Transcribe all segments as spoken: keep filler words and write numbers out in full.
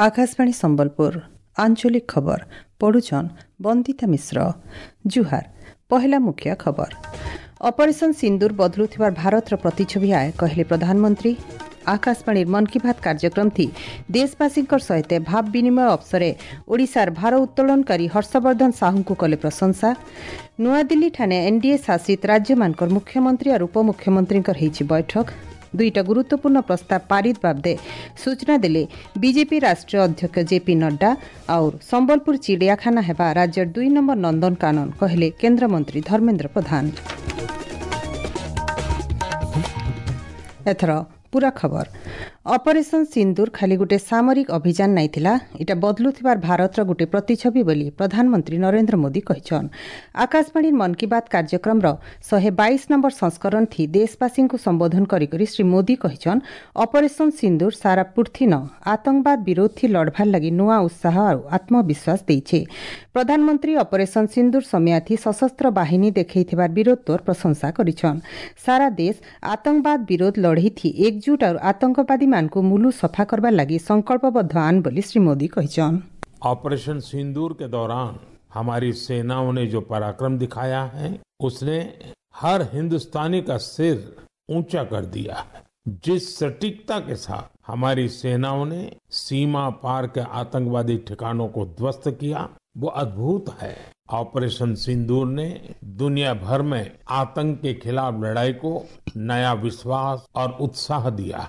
आकाशवाणी संबलपुर आंचलिक खबर पढ़ुछन बंदिता मिश्र। जुहार पहला मुख्य खबर ऑपरेशन सिंदूर बदलुथिबार भारतर प्रतिछवि आए कहले प्रधानमंत्री। आकाशवाणी मन की बात कार्यक्रम थी देशवासी सहित भाव विनिमय अवसरे ओडिशार भार उत्तोलनकारी हर्षवर्धन साहू को कले प्रशंसा। नुआदिल्ली ठाने एनडीए शासित राज्य मानकर मुख्यमंत्री और उपमुख्यमंत्री होईछि बैठक। दुईटा गुरुत्वपूर्ण प्रस्ताव पारित बाबदे सूचना देले बीजेपी राष्ट्रीय अध्यक्ष जेपी नड्डा और संबलपुर चिड़ियाखाना हेबा राज्य दुई नंबर नंदनकानन कहले केन्द्रमंत्री धर्मेन्द्र प्रधान। एथर पूरा खबर ऑपरेशन सिंदूर खाली गोटे सामरिक अभियान नहीं थिला, इटा बदलुथिबार भारतर गोटे प्रतिछवि बोली प्रधानमंत्री नरेंद्र मोदी कहिछन। आकाशवाणी मन की बात कार्यक्रम रो शहे बाईस नंबर संस्करण थी देशवासी को संबोधन करी करी श्री मोदी कहिछन ऑपरेशन सिंदूर सारा पृथ्वी न आतंकवाद विरोध थी लड़भार लगी नुआ उत्साह और आत्मविश्वास देइछे। प्रधानमंत्री ऑपरेशन सिंदूर समयाथी सशस्त्र बाहिनी देखैथिबार वीरत्वर प्रशंसा करिछन। सारा देश आतंकवाद विरोध लड़ी थी एकजुट और आतंकवादी को मुलु सफा करबा लगी संकल्पबद्ध आन बोली श्री मोदी कहिछन। ऑपरेशन सिंदूर के दौरान हमारी सेनाओं ने जो पराक्रम दिखाया है उसने हर हिंदुस्तानी का सिर ऊंचा कर दिया है। जिस सटीकता के साथ हमारी सेनाओं ने सीमा पार के आतंकवादी ठिकानों को ध्वस्त किया वो अद्भुत है। ऑपरेशन सिंदूर ने दुनिया भर में आतंक के खिलाफ लड़ाई को नया विश्वास और उत्साह दिया।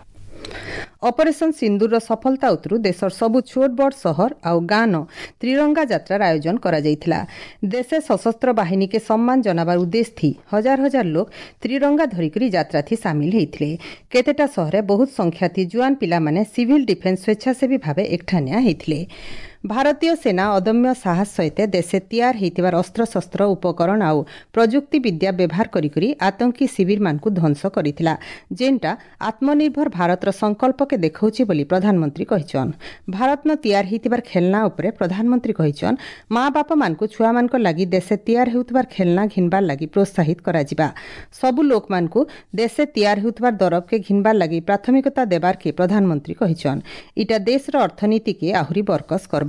ऑपरेशन सिंदूर सफलता उतरु देशर सबु छोट बड़ शहर आउ गाँव त्रिरंगा यात्रार आयोजन करा जायथिला। देशे सशस्त्र बाहिनी के सम्मान जनाबार उद्देश्य थी हजार हजार लोग त्रिरंगा धरिकरी यात्रा थी सामिल हेइथिले। केतेटा शहरे बहुत संख्या थी जुआन पिला माने सिविल डिफेन्स स्वेच्छासेवी भावे एकठानिया हेइथिले। भारतीय सेना अदम्य साहस सहित देशे तैयार होइतिबार अस्त्र शस्त्र उपकरण आउ प्रजुक्ति विद्या व्यवहार करी करी आतंकी शिविर मानकु ध्वंस करिथिला, जेनटा आत्मनिर्भर भारतर संकल्प के देखौछि बोली प्रधानमंत्री कहिछन। भारत न तैयार होइतिबार खेलना उपरे प्रधानमंत्री कहिछन माँ बाप मानकु छुआ मानक लागि देशे तैयार होइतिबार खेलना घिनबार लागि प्रोत्साहित करा जिबा। सबु लोक मानकु देशे तैयार होइतिबार दरब के घिनबार लागि प्राथमिकता देबार के प्रधानमंत्री कहिछन। इटा देशर अर्थनीति के आहुरी बरकस करबा।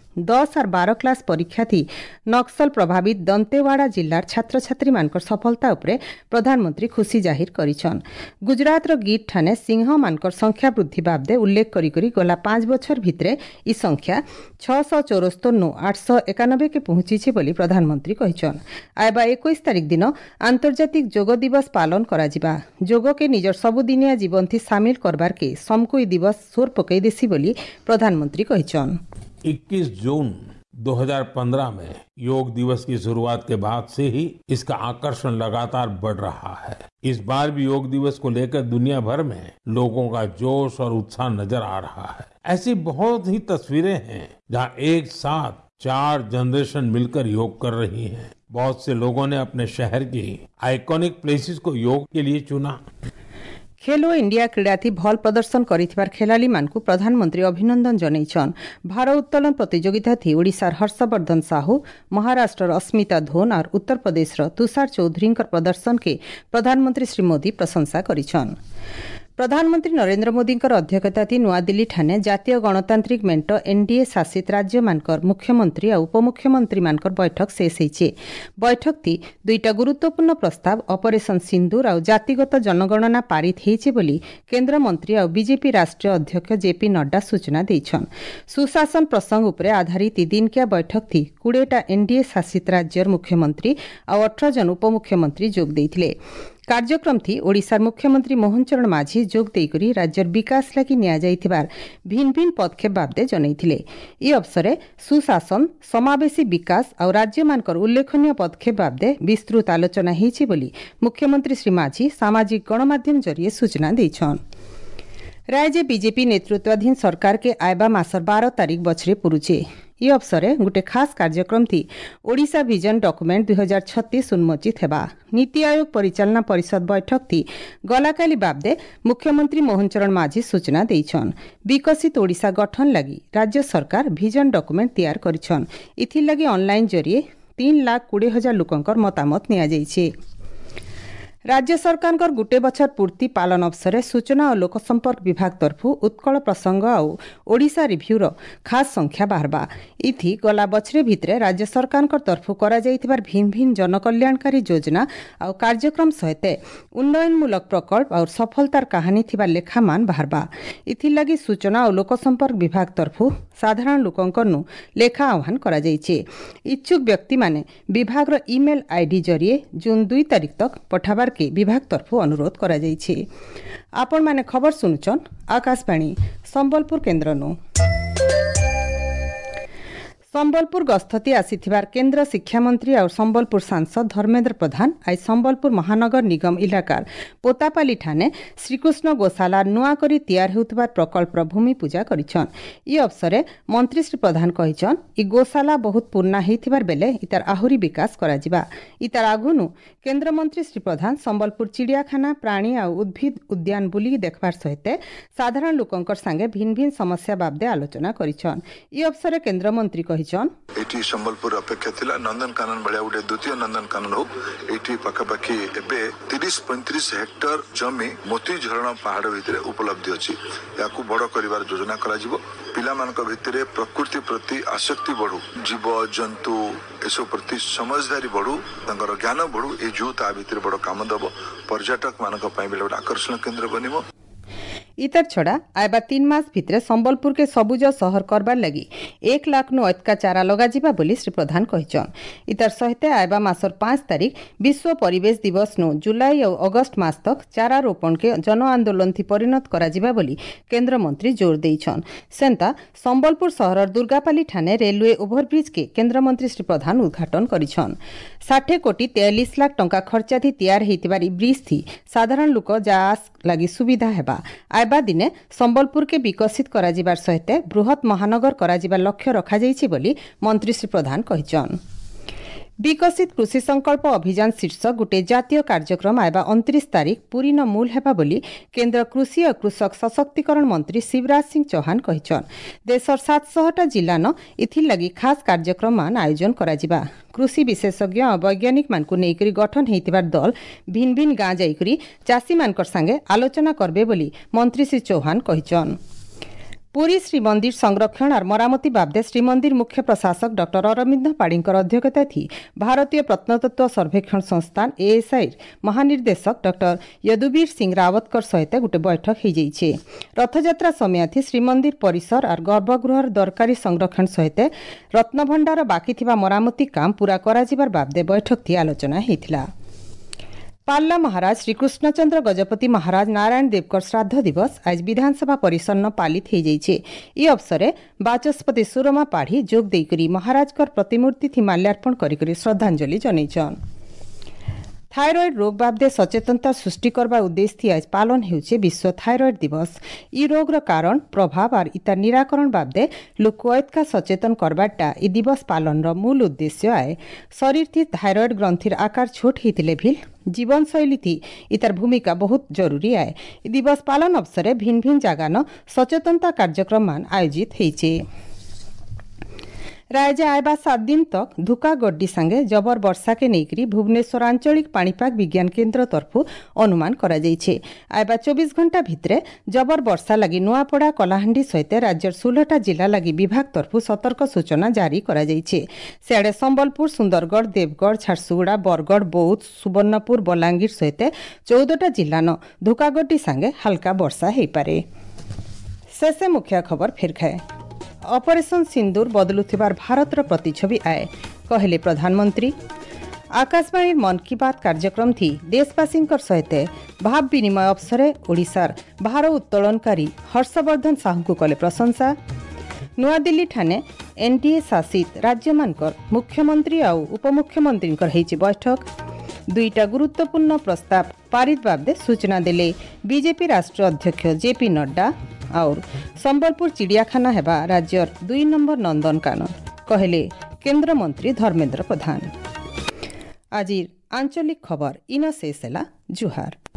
दस और बारह क्लास परीक्षा थी नक्सल प्रभावित दंतेवाड़ा जिलार छात्र छात्री मानकर सफलता उपरे प्रधानमंत्री खुशी जाहिर करिछन। गुजरात रो गीर ठाने सिंह मानकर संख्या वृद्धि बाबदे उल्लेख करी करी गला पांच बछर भितरे ई संख्या छह सौ चौरास्तर नु आठ सौ एकानबे के पहुंची बोली प्रधानमंत्री कहिछन। आयबा इक्कीस तारीख दिन आंतर्जातिक योग दिवस पालन करा जिबा। योग के निजर सबुदिनिया जीवन थी सामिल करबार के समकोई दिवस सोर पकई देसी बोली प्रधानमंत्री कहिछन। इक्कीस जून दो हज़ार पंद्रह में योग दिवस की शुरुआत के बाद से ही इसका आकर्षण लगातार बढ़ रहा है। इस बार भी योग दिवस को लेकर दुनिया भर में लोगों का जोश और उत्साह नजर आ रहा है। ऐसी बहुत ही तस्वीरें हैं जहां एक साथ चार जनरेशन मिलकर योग कर रही हैं। बहुत से लोगों ने अपने शहर की आइकॉनिक प्लेसेस को योग के लिए चुना। खेलो इंडिया क्रीड़ा थी भल प्रदर्शन करिथिबार खेलाड़ी मानकु प्रधानमंत्री अभिनंदन जनैछन। भार उत्तोलन प्रतियोगिता थी ओडिशार हर्षवर्धन साहू, महाराष्ट्र अस्मिता धोन और उत्तर प्रदेश तुषार चौधरी प्रदर्शन के प्रधानमंत्री श्री मोदी प्रशंसा करिछन। प्रधानमंत्री नरेंद्र मोदी अध्यक्षता थी नुआदिल्ली ठाने जातीय गणतांत्रिक मेंट एनडीए शासित राज्य मानकर मुख्यमंत्री और उपमुख्यमंत्री मानकर बैठक शेष होइछे। बैठक थी दुईटा गुरुत्वपूर्ण प्रस्ताव ऑपरेशन सिंदूर और जातिगत जनगणना पारित होइछे बोली केंद्र मंत्री और बीजेपी राष्ट्रीय अध्यक्ष जेपी नड्डा सूचना देइछन। सुशासन प्रसंग उपरे आधारित दिनकिया बैठक थी कुड़ेटा एनडीए शासित राज्यर मुख्यमंत्री और अठारह जन उपमुख्यमंत्री जोग देइथिले। कार्यक्रम थी ओडिशार मुख्यमंत्री मोहन चरण माझी जोग देइकरी राज्यर विकास लागि निया जाइथिबार भिन्न भिन्न पदक्षेप बाबदे जनैथिले। ई अवसरे सुशासन समावेशी विकास और राज्य मानकर उल्लेखनीय पदक्षेप बाबदे विस्तृत आलोचना हेछि बोली मुख्यमंत्री श्री माझी सामाजिक गणमाध्यम जरिए सूचना देइछन। राज्य बीजेपी नेतृत्वाधीन सरकार के आयबा मासर बारह तारीख बछरे पुरुचे। ई अवसरे गोटे खास कार्यक्रम थी ओडिशा विजन डॉक्यूमेंट दुई हजार छत्तीस उन्मोचित हेबा। नीति आयोग परिचालना परिषद बैठक थी गलाकाली बाबदे मुख्यमंत्री मोहन चरण माझी सूचना देइछन। विकसित ओडिशा गठन लगी राज्य सरकार विजन डॉक्यूमेंट तैयार करिछन। इथिर लगी ऑनलाइन जरिए तीन लाख कोड़े हजार लोकंकर मतामत निया जाइछे। राज्य सरकार गुटे बछर पूर्ति पालन अवसर सूचना और लोकसंपर्क विभाग तरफ उत्कल प्रसंग और ओडिशा रिव्यूर खास संख्या बाहरबा इथि गला बछरे भितरे राज्य सरकार तरफ करा जाइथिबार भिन्न भिन्न जनकल्याणकारी योजना और कार्यक्रम सहित उन्नयनमूलक प्रकल्प और सफलतार कहानी थिबा लेखामान बाहरबा इथिलागी सूचना और लोकसंपर्क विभाग तरफ साधारण लोकंकनु लेखा आह्वान करा जाइछे। इच्छुक व्यक्ति माने विभाग इमेल आईडी जरिए जून दुई तारिख तक पठाबार के विभाग तरफ अनुरोध करा जाइछे। आपण माने खबर सुनुचन आकाशवाणी संबलपुर केन्द्रनु। संबलपुर गस्तती आसीथिबार केन्द्र शिक्षा मंत्री और संबलपुर सांसद धर्मेन्द्र प्रधान आज संबलपुर महानगर निगम इलाकार पोतापाली ठाने श्रीकृष्ण गोशाला नुआ करी तैयार हेउतबार प्रकल्पर भूमि पूजा करिछन। ई अवसरे मंत्री श्री प्रधान कहिछन ई गोशाला बहुत पुराना हेइथिबार बेले इतार आहुरी विकास कराजिबा। इतार आगुनु केन्द्र मंत्री श्री प्रधान संबलपुर चिड़ियाखाना प्राणी और उद्भिद उद्यान बुली देखबार सहित साधारण लोकंकर संगे भिन्न भिन्न समस्या बाबदे आलोचना करिछन। ई अवसरे केन्द्र मंत्री एटी संबलपुर अपेक्षा थिला नंदनकानन भलिया गोटे द्वितीय नंदनकानन हो एटी पाखापाखि एबे तीस पैंतीस हेक्टर जमी मोती झरणा पहाड़ भितर उपलब्ध अछि। याकू बड़ करिवार योजना करा जिवो। पिला मानक भितर प्रकृति प्रति आसक्ति बढ़ू, जीव जंतु एसो प्रति समझदारी बढ़ू, तांकर ज्ञान बढ़ू। ए जू ता भितर बड़ काम दबो। पर्यटक मानक पई बेले आकर्षण केन्द्र बनिबो। इतर छड़ा आयबा तीन मास भितरे संबलपुर के सबुज सहर करबार लगी एक लाख नु अतका चारा लगा जिबा बोली श्री प्रधान कहिछन। इतर सहित आयबा मासर पांच तारिख विश्व परिवेश दिवस नु जुलाई और अगस्त मास तक चारा रोपण के जन आंदोलन थी परिणत करा जिबा बोली केन्द्र मंत्री जोर देइछन। सेंता संबलपुर सहरर दुर्गापाली ठाने रेलवे ओभरब्रिज के केन्द्र मंत्री श्री प्रधान उद्घाटन करिछन। साठ कोटी तैंतालीस लाख टंका खर्चा थी तैयार हेतिबार ब्रिज थी साधारण लोक जास लगी सुविधा हेबा। आयबा दिने संबलपुर के विकसित करा जिबार सहित बृहत महानगर करा जिबार लक्ष्य रखा जाइछि बोली मंत्री श्री प्रधान कहिछन। विकसित कृषि संकल्प अभियान शीर्षक गोटे जातीय कार्यक्रम आयबा उनतीस तारिख पूरी न मूल हेबा बोली केन्द्र कृषि और कृषक सशक्तिकरण मंत्री शिवराज सिंह चौहान कहिछन। देशर सात सौ टा जिला न इथिर लगी खास कार्यक्रम मान आयोजन करा जिबा। कृषि विशेषज्ञ और वैज्ञानिक मानकु नेइकरी गठन हेइतिबार दल भिन्न भिन्न गाँ जाइकरी चाषी मानकर संगे आलोचना करबे बोली मंत्री श्री चौहान कहिछन। पुरी श्रीमंदिर संरक्षण और मरामती बाबदे श्रीमंदिर मुख्य प्रशासक डॉक्टर अरविंद पाड़ीकर अध्यक्षता थी भारतीय प्रत्नतत्व सर्वेक्षण संस्थान एएसआई महानिर्देशक डॉक्टर यदुवीर सिंह रावतकर सहित गोटे बैठक हो जाइए। रथयात्रा समय थी श्रीमंदिर परिसर और गर्भगृहर दरकारी संरक्षण सहित रत्नभंडार बाकी थिबा मरामती काम पूरा करा जिबार बाबदे बैठक थी आलोचना होइथिला। पाल्ला महाराज श्रीकृष्णचंद्र गजपति महाराज नारायण देवकर श्राद्ध दिवस आज विधानसभा परिसर न पालित हो जाइए। ई अवसरे बाचस्पति सुरमा पाढ़ी जोग देकरी महाराजकर प्रतिमूर्ति थी माल्यार्पण करी श्रद्धांजलि जनैछन। थायरॉइड रोग बाबदे सचेतनता सृष्टि करबा उद्देश्य थी आज पालन हेउछे विश्व थायरॉइड दिवस। ई रोगर कारण प्रभाव और इतार निराकरण बाबदे लोक का सचेतन करबाटा ई दिवस पालन र मूल उद्देश्य आए। शरीर थी थायरॉइड ग्रंथिर आकार छोट हेतिले भी जीवन शैली थी इतार भूमिका बहुत जरूरी आए। ई दिवस पालन अवसरे भिन्न भिन्न जगह न सचेतनता कार्यक्रम मान आयोजित हेइछे। राज्य आयबा सात दिन तक धुका गड्डी संगे जबर वर्षा के नेकरी भुवनेश्वर आंचलिक पाणीपाग विज्ञान केन्द्र तरफ अनुमान करा जाइछे। आयबा चौबीस घंटा भितरे जबर वर्षा लगी नुआपड़ा कलाहांडी सहित राज्यर सोलहटा जिला लगी विभाग तरफ सतर्क सूचना जारी करा जाइछे। सियाड़े संबलपुर सुंदरगढ़ देवगढ़ झारसुगुड़ा बरगढ़ बौद्ध सुवर्णपुर बलांगीर सहित चौदहटा जिला न धुकागड्डी संगे हल्का वर्षा हेपारे। शेषे मुख्य खबर फिर खाए। ऑपरेशन सिंदूर बदलुथिबार भारतर प्रतिछवि आए कहले प्रधानमंत्री। आकाशवाणी मन की बात कार्यक्रम थी देशवासी सहित भाव विनिमय अवसरे ओडिशार भार उत्तोलनकारी हर्षवर्धन साहू को कले प्रशंसा। नुआ दिल्ली ठाने एनडीए शासित राज्य मानकर मुख्यमंत्री और उपमुख्यमंत्री हेछि बैठक। दुईटा गुरुत्वपूर्ण प्रस्ताव पारित बाबदे सूचना देले बीजेपी राष्ट्रीय अध्यक्ष जेपी नड्डा। और संबलपुर चिड़ियाखाना हेबा राज्यर दुई नंबर नंदनकानन कहले केन्द्र मंत्री धर्मेन्द्र प्रधान। आज आंचलिक खबर इन शेष जुहार।